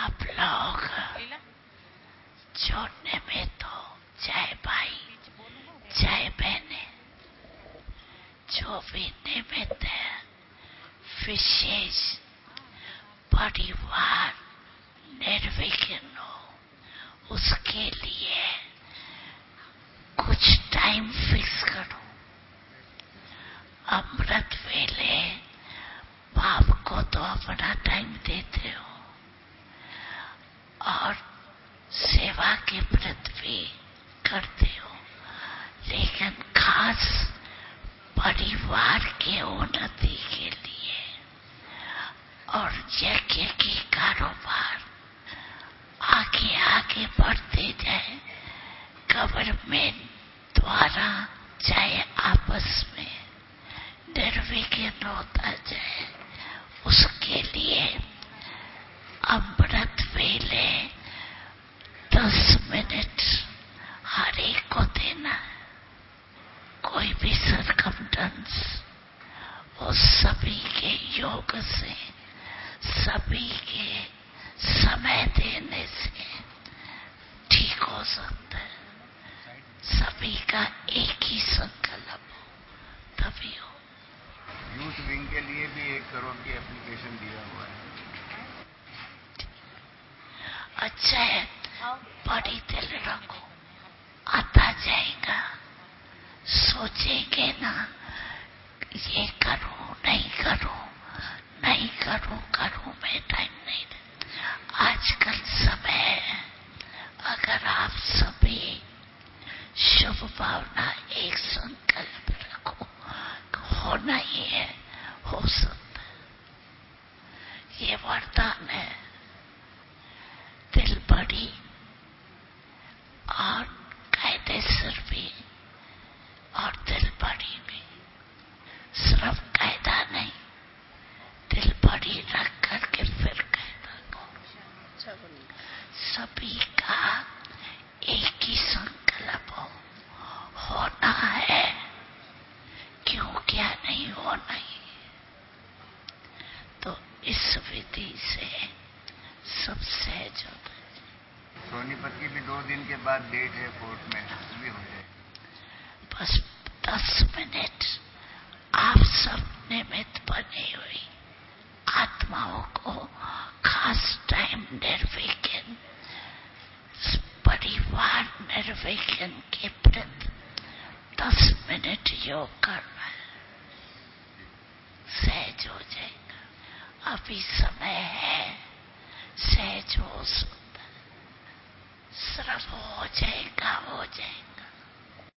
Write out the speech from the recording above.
आप लोग जो निमित्त हो, चाहे भाई चाहे बहने, जो भी निमित्त है, विशेष परिवार निर्विघ्न हो, उसके लिए कुछ टाइम फिक्स करो। अमृत वेले बाप को तो अपना टाइम देते हो और सेवा के व्रत भी करते हो, लेकिन खास परिवार के उन्नति के लिए और यज्ञ की कारोबार आगे आगे बढ़ते जाए, गवर्नमेंट द्वारा चाहे आपस में निर्विघ्न होता जाए, उसके लिए अमृत वेले 10 मिनट हर एक को देना है। कोई भी सरकमस्टेंस, वो सभी के योग से, सभी के समय देने से ठीक हो सकता है। सभी का एक ही संकल्प हो तभी हो। यूथ विंग के लिए भी 1 करोड़ की एप्लीकेशन दिया हुआ है। अच्छा है, बड़ी दिल रखो, आता जाएगा। सोचेंगे ना, ये करूं नहीं करूं, नहीं करूं करूं, मैं टाइम नहीं दे। आजकल समय है, अगर आप सभी शुभ भावना एक संकल्प रखो, होना ही है, हो सकता है। ये वरदान है। दिल बड़ी और कायदेसर भी और दिल बड़ी भी, सिर्फ कायदा नहीं, दिल बड़ी रख करके फिर कायदा को। सभी का एक ही संकल्प हो, होना है, क्यों क्या नहीं होना ही। तो इस विधि से सब सहज होता है। सोनीपत की भी 2 दिन के बाद डेट है कोर्ट में, भी हो जाए। बस 10 मिनट आप सब निमित्त बने हुई आत्माओं को खास टाइम निर्विघ्न परिवार निर्विघ्न के प्रति 10 मिनट योग करना है, सहज हो जाएगा। अभी समय है, सहज हो सकता है, सिर्फ हो जाएगा, हो जाएगा।